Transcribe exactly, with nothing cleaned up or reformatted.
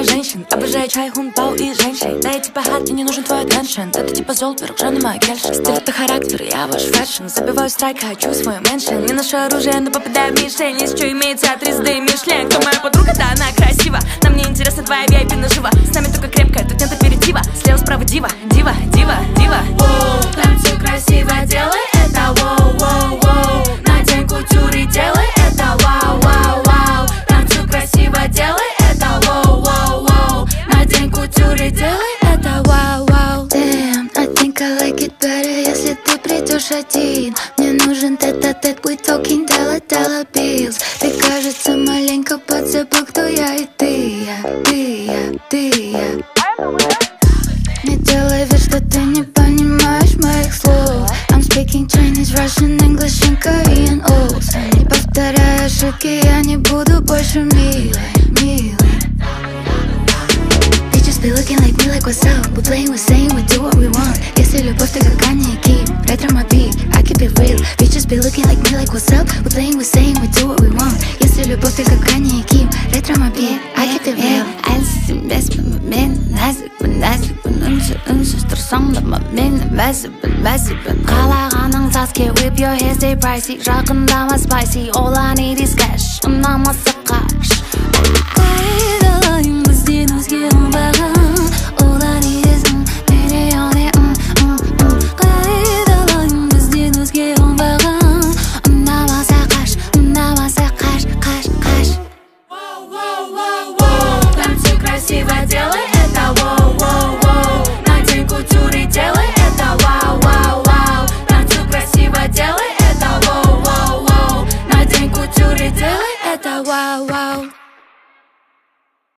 обожаю женщин, обожаю чай, хунпау и женщин. Да я типа хат, мне не нужен твой attention. Это типа зол, пирог, жены моя кельша. Стиль это характер, я ваш фэшн. Забиваю страйк, хочу свой меншин. Не ношу оружие, но попадаю в мишень. Есть что имеется от звезды Мишлен. Кто моя подруга, да она красива. Нам не интересна твоя ви ай пи нажива. С нами только крепкая, тут нет аперитива. Слева справа дива, дива, дива, дива. Воу, танцуй красиво, делай это, воу, воу, воу. Надень кутюр и делай это, вау, вау, вау. Танцуй красиво, делай это, воу, воу, воу. Надень кутюр и делай это, вау, вау. Damn, I think I like it better, если ты придешь один. Мне нужен тет-а-тет, we talking dollar-dollar bills. Ты, кажется, маленько подзабыл, кто я и ты я, ты я, ты я. Не делай вид, что ты не понимаешь моих слов. I'm speaking Chinese, Russian, English and Korean also. Не повторяй ошибки, я не буду больше милой, милой. Bitches be looking like me, like what's up? We playing, we saying, we do what we want. Если любовь, ты как Kanye и Kim, ретро-мобиль, I keep it real. Bitches be looking like me, like what's up? We playing, we saying, we do what we want. Если любовь, ты как Kanye и Kim, ретро-мобиль, I keep it real. Әлсін бес мен нәзікпін, нәзікпін, үнсіз, үнсіз тұрсаң да мен мәзіппін, мәзіппін. Қалағаның саске, whip your hair, stay pricey. Жақындама spicy, all I need is cash. Ұнамаса қаш. Қайдалайын бізден өзге оңбаған. All I need is mm, baby on it, mm, mm, mm. Қайдалайын бізден өзге оңбаған. Ұнамаса қаш, ұнамаса қаш, қаш, қаш. Воу, воу, воу, воу. Танцуй красиво, делай это, воу, воу, воу. Надень кутюр и делай это, вау, вау, вау. Танцуй красиво, делай это, воу, воу, воу. Надень кутюр и делай это, вау, вау.